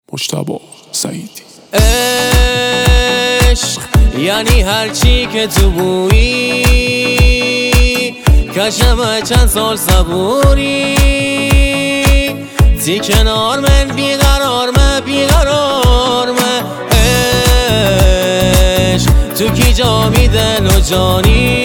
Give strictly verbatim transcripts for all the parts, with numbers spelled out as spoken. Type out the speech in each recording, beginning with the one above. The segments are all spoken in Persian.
مجتبی سعیدی. عشق یعنی هرچی که تو بویی، کشمه چند سال صبوری، تی کنار من بیقرار مه بیقرار مه. عشق تو کی جا می دل و جانی،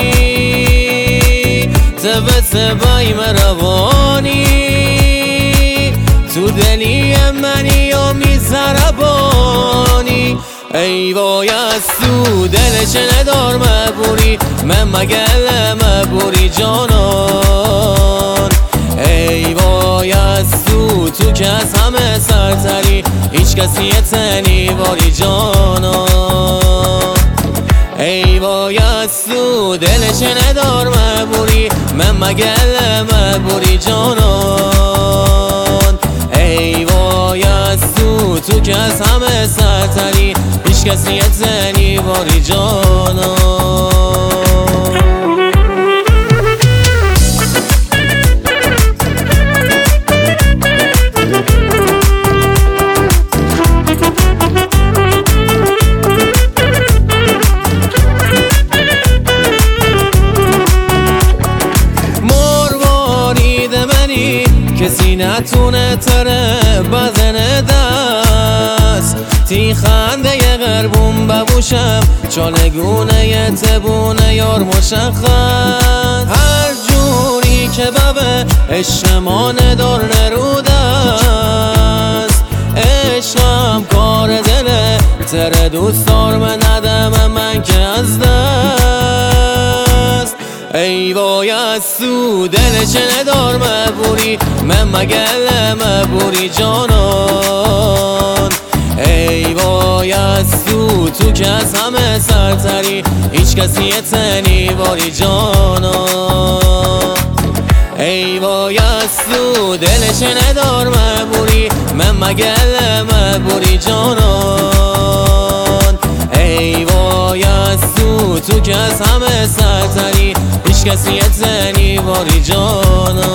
تبه تبایی مروانی، تو دلی منی و می زربانی. ای وای از تو دلش ندار مبوری، من مگل مبوری جانان. ای وای از تو تو که از همه سرتری، هیچ کسی تنی باری جانان. ای وای از تو دلش ندار مبوری، من مگل مبوری جانان. ای وای از تو تو که از همه سرتری، هیچ کسی تنی باری جانان. کسی نتونه تره بزنه دست، تی خنده ی غربون ببوشم، چالگونه ی تبونه یار مشخص. هر جوری که ببه عشقمان دار نرود است، عشقم کار دله تره دوست دار من ندم من که از دست. ای وای از تو دلش ندار مبوری، من مگل مبوری جانان. ای وای از تو تو که از همه سرتری، هیچ کسی تنی باری جانان. ای وای از تو دلش ندار مبوری، من مگل مبوری جانان. ای وای از تو تو که از همه سرتری، هیچ کسی تنی باری جانان.